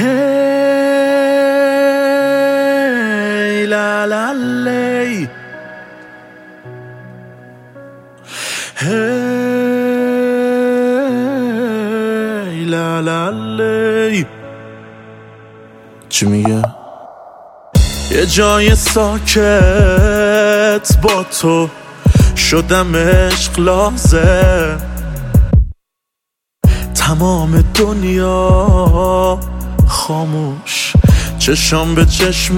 هی لا لا لی، هی لا لا لی. چی میگه؟ یه جای ساکت با تو شدم عشق لازم، تمام دنیا خاموش، چشام به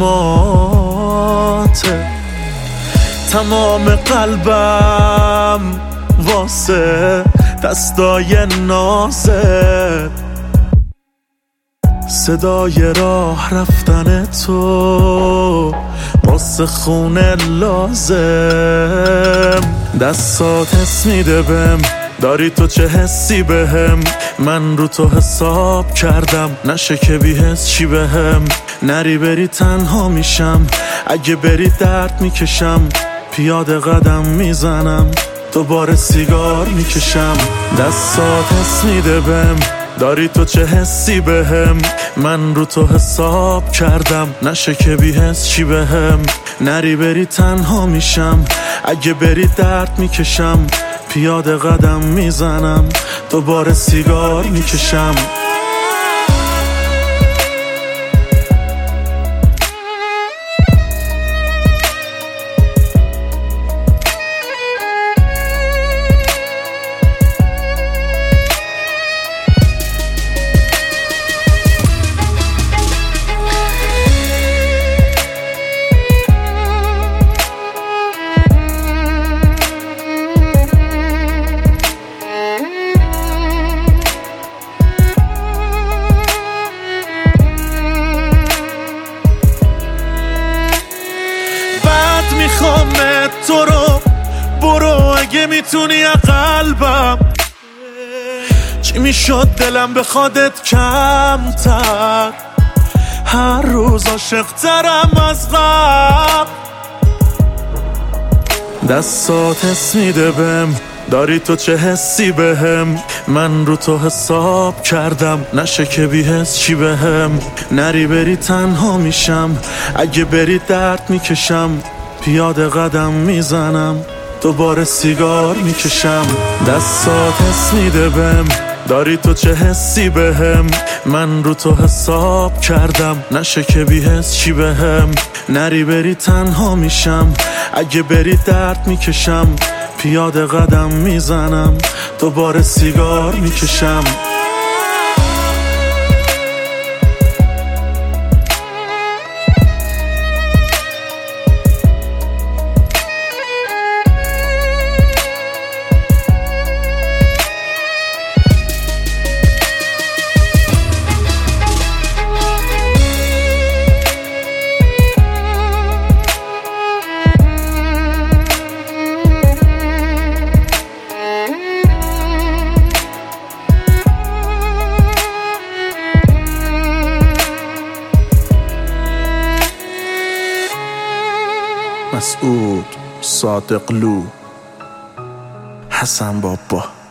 چشماته، تمام قلبم واسه دستای نازت، صدای راه رفتن تو واسه خونه لازم. دستات حس میده بهم، داری تو چه حسی بهم، من رو تو حساب کردم، نشه که بی حس چی بهم. نری بری تنها میشم، اگه بری درد میکشم، پیاده قدم میزنم، دوباره سیگار میکشم. دستات حس میده بهم، داری تو چه حسی بهم، من رو تو حساب کردم، نشه که بی حس چی بهم. نری بری تنها میشم، اگه بری درد میکشم، پیاده قدم میزنم، دوباره سیگار میکشم. میخوامت تو رو، برو اگه میتونی قلبم. چی میشد دلم بخوادت کمتر، هر روز عاشق ترم از قبل. دستات حس میده بهم، داری تو چه حسی بهم، من رو تو حساب کردم، نشه که بی حس چی بهم. نری بری تنها میشم، اگه بری درد میکشم، پیاده قدم میزنم، دوباره سیگار میکشم. دستات حس میده بهم، داری تو چه حسی بهم، من رو تو حساب کردم، نشه که بی حس چی بهم. نری بری تنها میشم، اگه بری درد میکشم، پیاده قدم میزنم، دوباره سیگار میکشم. مسعود صادقلو، حسن بابا.